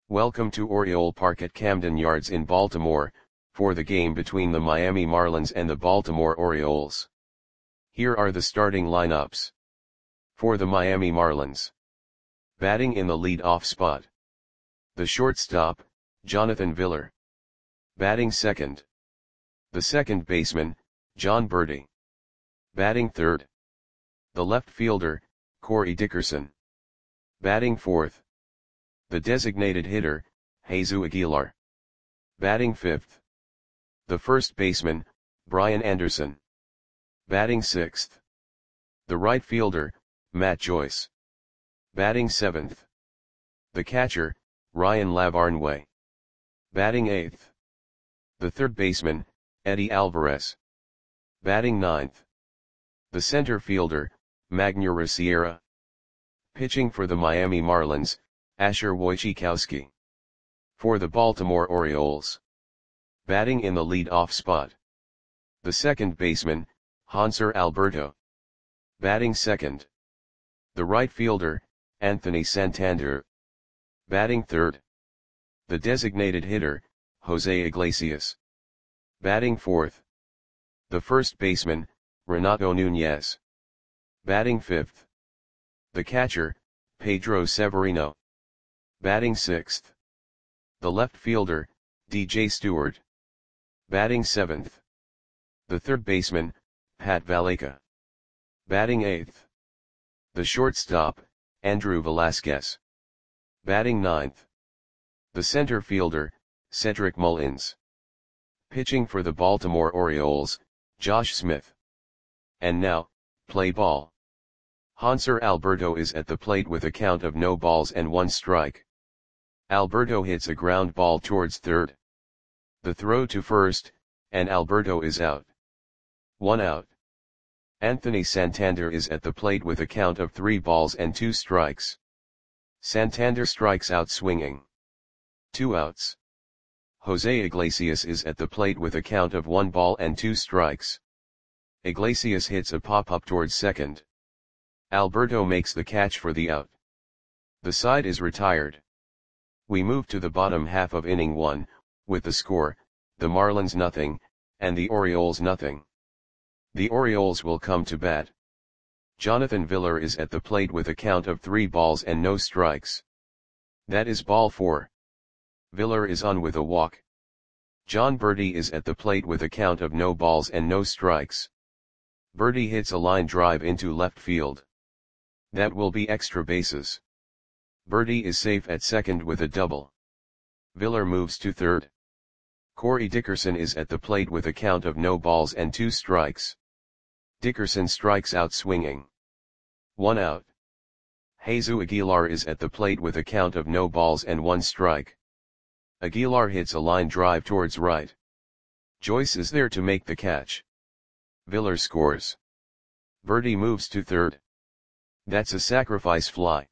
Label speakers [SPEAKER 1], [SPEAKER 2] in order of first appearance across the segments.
[SPEAKER 1] Welcome to Oriole Park at Camden Yards in Baltimore, for the game between the Miami Marlins and the Baltimore Orioles. Here are the starting lineups. For the Miami Marlins. Batting in the lead-off spot. The shortstop, Jonathan Villar. Batting second. The second baseman, Jon Berti. Batting third. The left fielder, Corey Dickerson. Batting fourth. The designated hitter, Jesus Aguilar. Batting fifth. The first baseman, Brian Anderson. Batting sixth. The right fielder, Matt Joyce. Batting seventh. The catcher, Ryan Lavarnway. Batting eighth. The third baseman, Eddie Alvarez. Batting ninth. The center fielder, Magneuris Sierra. Pitching for the Miami Marlins, Asher Wojciechowski. For the Baltimore Orioles. Batting in the lead-off spot. The second baseman, Hanser Alberto. Batting second. The right fielder, Anthony Santander. Batting third. The designated hitter, Jose Iglesias. Batting fourth. The first baseman, Renato Nunez. Batting fifth. The catcher, Pedro Severino. Batting sixth. The left fielder, DJ Stewart. Batting seventh. The third baseman, Pat Valaika. Batting eighth. The shortstop, Andrew Velasquez. Batting ninth. The center fielder, Cedric Mullins. Pitching for the Baltimore Orioles, Josh Smith. And now, play ball. Hanser Alberto is at the plate with a count of no balls and one strike. Alberto hits a ground ball towards third. The throw to first, and Alberto is out. 1 out. Anthony Santander is at the plate with a count of 3 balls and 2 strikes. Santander strikes out swinging. 2 outs. Jose Iglesias is at the plate with a count of 1 ball and 2 strikes. Iglesias hits a pop-up towards second. Alberto makes the catch for the out. The side is retired. We move to the bottom half of inning 1, with the score, the Marlins nothing, and the Orioles nothing. The Orioles will come to bat. Jonathan Villar is at the plate with a count of 3 balls and no strikes. That is ball 4. Villar is on with a walk. Jon Berti is at the plate with a count of no balls and no strikes. Berti hits a line drive into left field. That will be extra bases. Berti is safe at second with a double. Villar moves to third. Corey Dickerson is at the plate with a count of no balls and 2 strikes. Dickerson strikes out swinging. 1 out. Jesus Aguilar is at the plate with a count of no balls and 1 strike. Aguilar hits a line drive towards right. Joyce is there to make the catch. Villar scores. Berti moves to third. That's a sacrifice fly.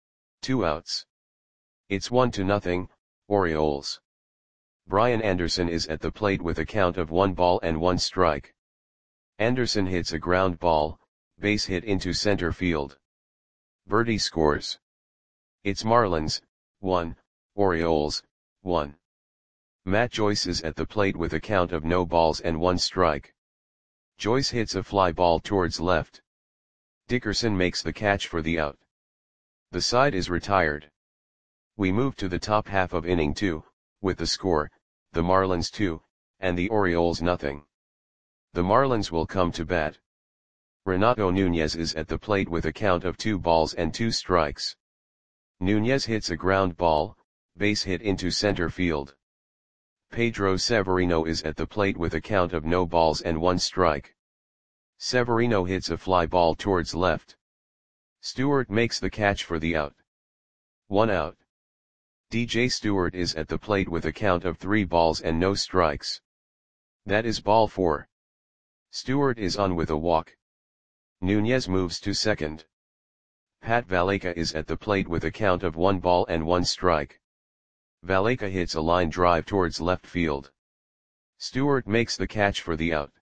[SPEAKER 1] 2 outs. It's 1-0, Orioles. Brian Anderson is at the plate with a count of 1 ball and 1 strike. Anderson hits a ground ball, base hit into center field. Berti scores. It's Marlins, 1, Orioles, 1. Matt Joyce is at the plate with a count of no balls and 1 strike. Joyce hits a fly ball towards left. Dickerson makes the catch for the out. The side is retired. We move to the top half of inning 2, with the score, the Marlins 2, and the Orioles nothing. The Marlins will come to bat. Renato Nunez is at the plate with a count of 2 balls and 2 strikes. Nunez hits a ground ball, base hit into center field. Pedro Severino is at the plate with a count of no balls and 1 strike. Severino hits a fly ball towards left. Stewart makes the catch for the out. 1 out. DJ Stewart is at the plate with a count of 3 balls and no strikes. That is ball 4. Stewart is on with a walk. Nunez moves to second. Pat Valaika is at the plate with a count of 1 ball and 1 strike. Valaika hits a line drive towards left field. Stewart makes the catch for the out.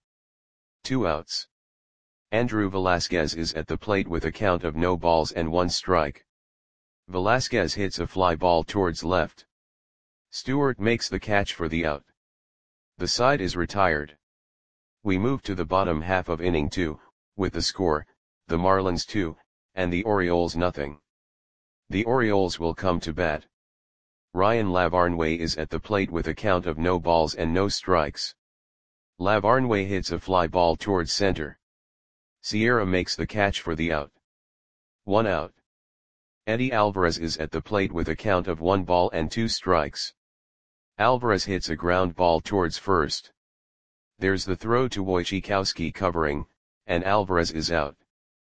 [SPEAKER 1] 2 outs. Andrew Velasquez is at the plate with a count of no balls and 1 strike. Velasquez hits a fly ball towards left. Stewart makes the catch for the out. The side is retired. We move to the bottom half of inning 2, with the score, the Marlins 2, and the Orioles nothing. The Orioles will come to bat. Ryan Lavarnway is at the plate with a count of no balls and no strikes. Lavarnway hits a fly ball towards center. Sierra makes the catch for the out. 1 out. Eddie Alvarez is at the plate with a count of 1 ball and 2 strikes. Alvarez hits a ground ball towards first. There's the throw to Wojciechowski covering, and Alvarez is out.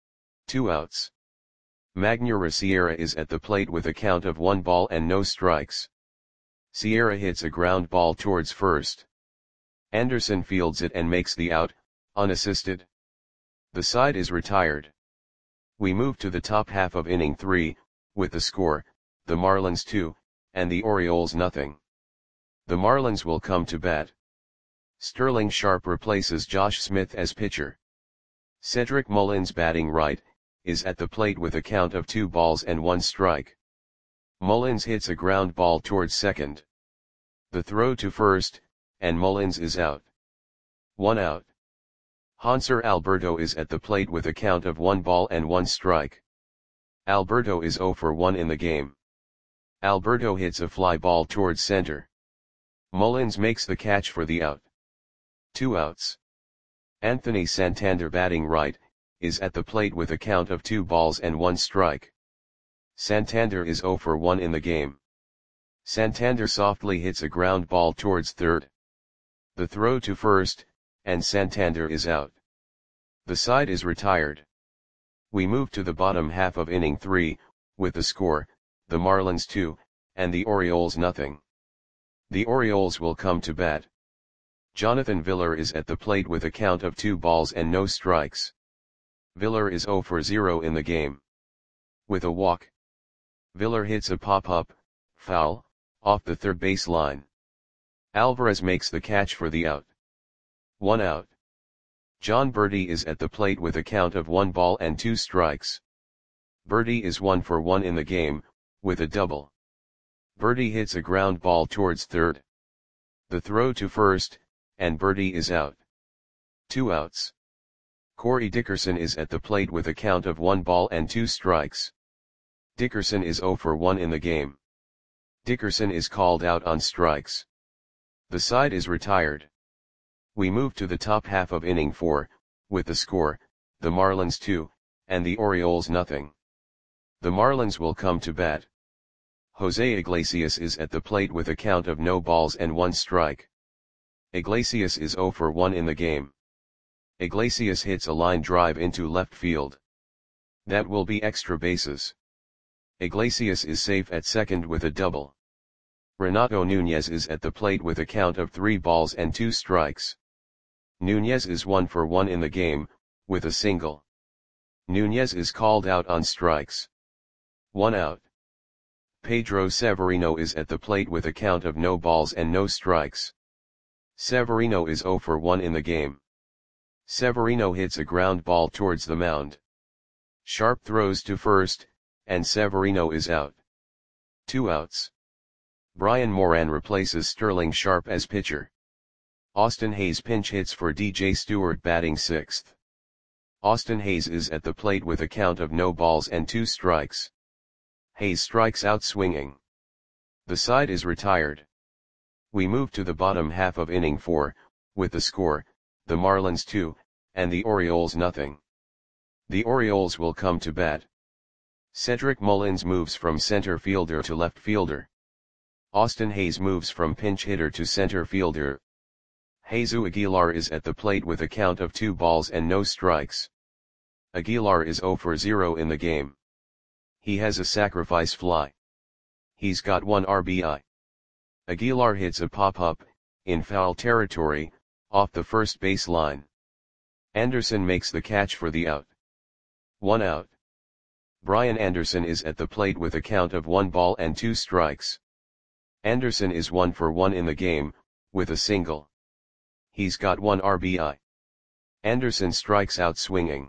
[SPEAKER 1] 2 outs. Magneuris Sierra is at the plate with a count of 1 ball and no strikes. Sierra hits a ground ball towards first. Anderson fields it and makes the out, unassisted. The side is retired. We move to the top half of inning 3, with the score, the Marlins 2, and the Orioles nothing. The Marlins will come to bat. Sterling Sharp replaces Josh Smith as pitcher. Cedric Mullins, batting right, is at the plate with a count of 2 balls and 1 strike. Mullins hits a ground ball towards second. The throw to first, and Mullins is out. 1 out. Hanser Alberto is at the plate with a count of 1 ball and 1 strike. Alberto is 0 for 1 in the game. Alberto hits a fly ball towards center. Mullins makes the catch for the out. 2 outs. Anthony Santander, batting right, is at the plate with a count of 2 balls and 1 strike. Santander is 0 for 1 in the game. Santander softly hits a ground ball towards third. The throw to first, and Santander is out. The side is retired. We move to the bottom half of inning 3, with the score, the Marlins 2, and the Orioles nothing. The Orioles will come to bat. Jonathan Villar is at the plate with a count of 2 balls and no strikes. Villar is 0 for 0 in the game. With a walk, Villar hits a pop-up, foul, off the third base line. Alvarez makes the catch for the out. 1 out. John Berti is at the plate with a count of 1 ball and 2 strikes. Berti is 1 for 1 in the game, with a double. Berti hits a ground ball towards third. The throw to first, and Berti is out. 2 outs. Corey Dickerson is at the plate with a count of 1 ball and 2 strikes. Dickerson is 0 for 1 in the game. Dickerson is called out on strikes. The side is retired. We move to the top half of inning 4, with the score, the Marlins 2, and the Orioles nothing. The Marlins will come to bat. Jose Iglesias is at the plate with a count of no balls and 1 strike. Iglesias is 0 for 1 in the game. Iglesias hits a line drive into left field. That will be extra bases. Iglesias is safe at second with a double. Renato Nunez is at the plate with a count of 3 balls and 2 strikes. Nunez is 1 for 1 in the game, with a single. Nunez is called out on strikes. 1 out. Pedro Severino is at the plate with a count of no balls and no strikes. Severino is 0 for 1 in the game. Severino hits a ground ball towards the mound. Sharp throws to first, and Severino is out. 2 outs. Brian Moran replaces Sterling Sharp as pitcher. Austin Hayes pinch hits for DJ Stewart, batting 6th. Austin Hayes is at the plate with a count of no balls and 2 strikes. Hayes strikes out swinging. The side is retired. We move to the bottom half of inning 4, with the score, the Marlins 2, and the Orioles nothing. The Orioles will come to bat. Cedric Mullins moves from center fielder to left fielder. Austin Hayes moves from pinch hitter to center fielder. Jesus Aguilar is at the plate with a count of 2 balls and no strikes. Aguilar is 0 for 0 in the game. He has a sacrifice fly. He's got 1 RBI. Aguilar hits a pop-up, in foul territory, off the first base line. Anderson makes the catch for the out. 1 out. Brian Anderson is at the plate with a count of 1 ball and 2 strikes. Anderson is 1 for 1 in the game, with a single. He's got 1 RBI. Anderson strikes out swinging.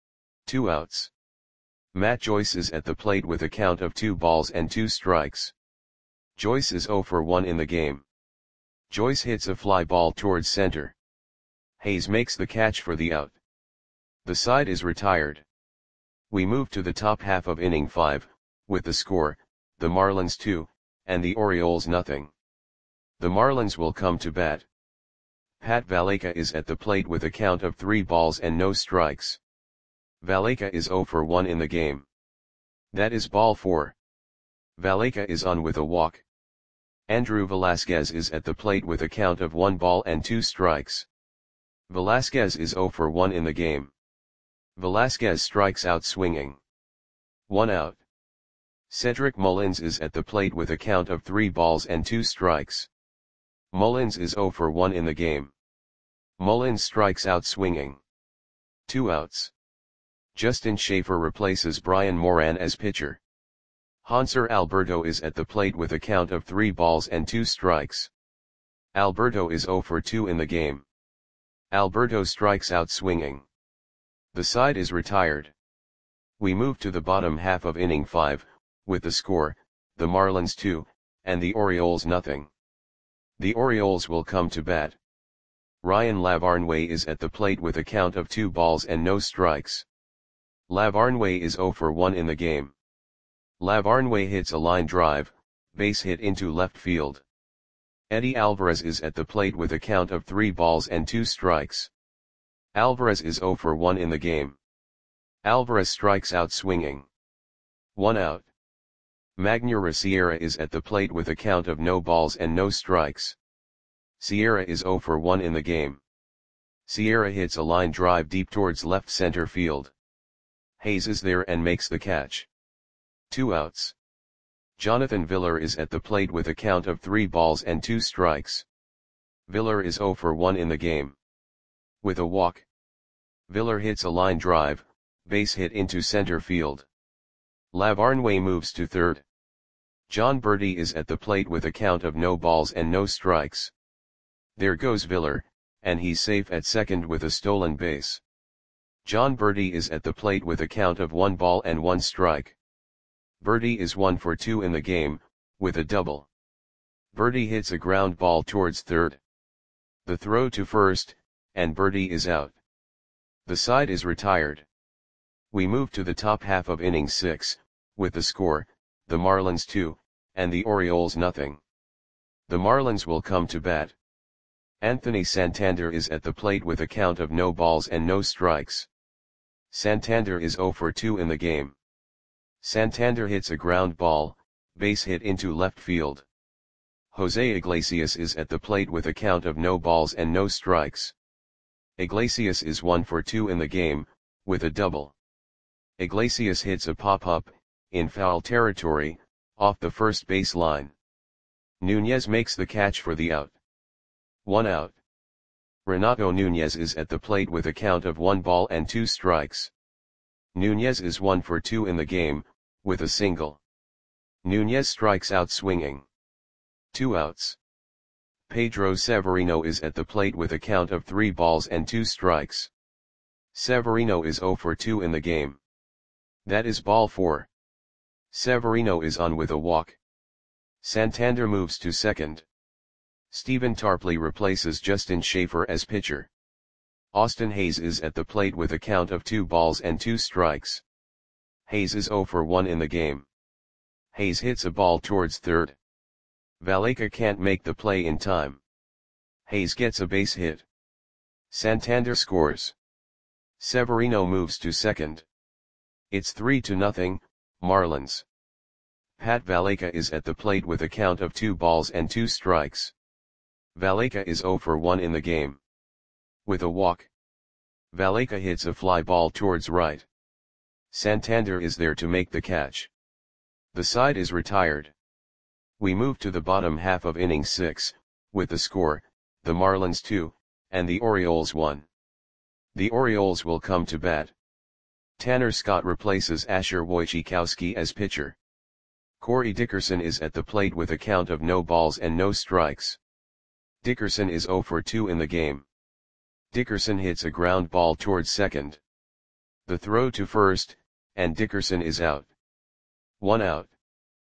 [SPEAKER 1] 2 outs. Matt Joyce is at the plate with a count of 2 balls and 2 strikes. Joyce is 0 for 1 in the game. Joyce hits a fly ball towards center. Hayes makes the catch for the out. The side is retired. We move to the top half of inning 5, with the score, the Marlins 2, and the Orioles nothing. The Marlins will come to bat. Pat Valaika is at the plate with a count of 3 balls and no strikes. Valaika is 0 for 1 in the game. That is ball 4. Valaika is on with a walk. Andrew Velasquez is at the plate with a count of 1 ball and 2 strikes. Velasquez is 0 for 1 in the game. Velasquez strikes out swinging. 1 out. Cedric Mullins is at the plate with a count of 3 balls and 2 strikes. Mullins is 0 for 1 in the game. Mullins strikes out swinging. 2 outs. Justin Schaefer replaces Brian Moran as pitcher. Hanser Alberto is at the plate with a count of 3 balls and 2 strikes. Alberto is 0 for 2 in the game. Alberto strikes out swinging. The side is retired. We move to the bottom half of inning 5, with the score, the Marlins 2, and the Orioles nothing. The Orioles will come to bat. Ryan Lavarnway is at the plate with a count of 2 balls and no strikes. Lavarnway is 0 for 1 in the game. Lavarnway hits a line drive, base hit into left field. Eddie Alvarez is at the plate with a count of 3 balls and 2 strikes. Alvarez is 0 for 1 in the game. Alvarez strikes out swinging. 1 out. Magneuris Sierra is at the plate with a count of no balls and no strikes. Sierra is 0 for 1 in the game. Sierra hits a line drive deep towards left center field. Hayes is there and makes the catch. 2 outs. Jonathan Villar is at the plate with a count of 3 balls and 2 strikes. Villar is 0 for 1 in the game. With a walk. Villar hits a line drive, base hit into center field. Lavarnway moves to third. John Berti is at the plate with a count of no balls and no strikes. There goes Villar, and he's safe at second with a stolen base. John Berti is at the plate with a count of 1 ball and 1 strike. Berti is 1 for 2 in the game, with a double. Berti hits a ground ball towards third. The throw to first, and Berti is out. The side is retired. We move to the top half of inning 6, with the score, the Marlins 2, and the Orioles nothing. The Marlins will come to bat. Anthony Santander is at the plate with a count of no balls and no strikes. Santander is 0 for 2 in the game. Santander hits a ground ball, base hit into left field. Jose Iglesias is at the plate with a count of no balls and no strikes. Iglesias is 1 for 2 in the game, with a double. Iglesias hits a pop-up, in foul territory, off the first base line. Nunez makes the catch for the out. 1 out. Renato Nunez is at the plate with a count of 1 ball and 2 strikes. Nunez is 1 for 2 in the game, with a single. Nunez strikes out swinging. 2 outs. Pedro Severino is at the plate with a count of 3 balls and 2 strikes. Severino is 0 for 2 in the game. That is ball 4. Severino is on with a walk. Santander moves to second. Stephen Tarpley replaces Justin Schaefer as pitcher. Austin Hayes is at the plate with a count of 2 balls and 2 strikes. Hayes is 0 for 1 in the game. Hayes hits a ball towards third. Valaika can't make the play in time. Hayes gets a base hit. Santander scores. Severino moves to second. It's 3-0, Marlins. Pat Valaika is at the plate with a count of 2 balls and 2 strikes. Valaika is 0 for 1 in the game. With a walk. Valaika hits a fly ball towards right. Santander is there to make the catch. The side is retired. We move to the bottom half of inning 6, with the score, the Marlins 2, and the Orioles 1. The Orioles will come to bat. Tanner Scott replaces Asher Wojciechowski as pitcher. Corey Dickerson is at the plate with a count of no balls and no strikes. Dickerson is 0 for 2 in the game. Dickerson hits a ground ball towards second. The throw to first, and Dickerson is out. 1 out.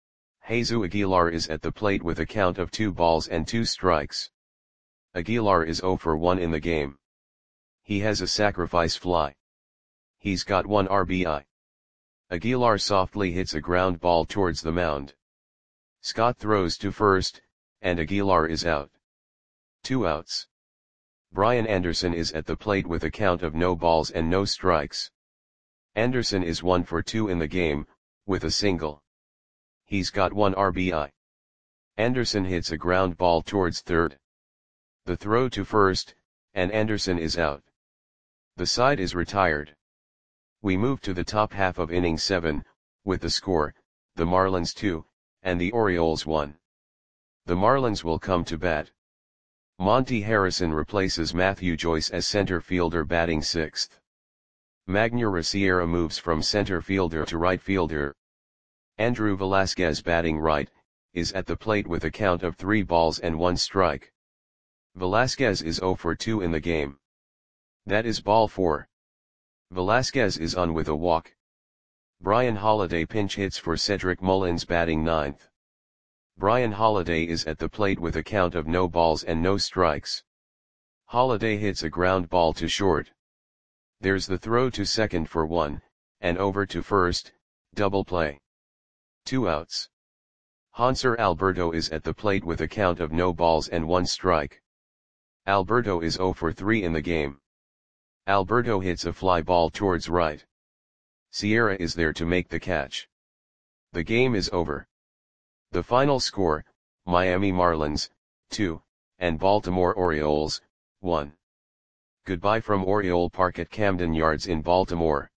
[SPEAKER 1] Jesus Aguilar is at the plate with a count of 2 balls and 2 strikes. Aguilar is 0 for 1 in the game. He has a sacrifice fly. He's got 1 RBI. Aguilar softly hits a ground ball towards the mound. Scott throws to first, and Aguilar is out. 2 outs. Brian Anderson is at the plate with a count of no balls and no strikes. Anderson is 1 for 2 in the game, with a single. He's got 1 RBI. Anderson hits a ground ball towards third. The throw to first, and Anderson is out. The side is retired. We move to the top half of inning 7, with the score, the Marlins 2, and the Orioles 1. The Marlins will come to bat. Monty Harrison replaces Matthew Joyce as center fielder batting 6th. Magneuris Sierra moves from center fielder to right fielder. Andrew Velasquez batting right, is at the plate with a count of 3 balls and 1 strike. Velasquez is 0 for 2 in the game. That is ball 4. Velasquez is on with a walk. Brian Holiday pinch hits for Cedric Mullins batting 9th. Brian Holiday is at the plate with a count of no balls and no strikes. Holiday hits a ground ball to short. There's the throw to second for 1, and over to first, double play. 2 outs. Hanser Alberto is at the plate with a count of no balls and 1 strike. Alberto is 0 for 3 in the game. Alberto hits a fly ball towards right. Sierra is there to make the catch. The game is over. The final score, Miami Marlins, 2, and Baltimore Orioles, 1. Goodbye from Oriole Park at Camden Yards in Baltimore.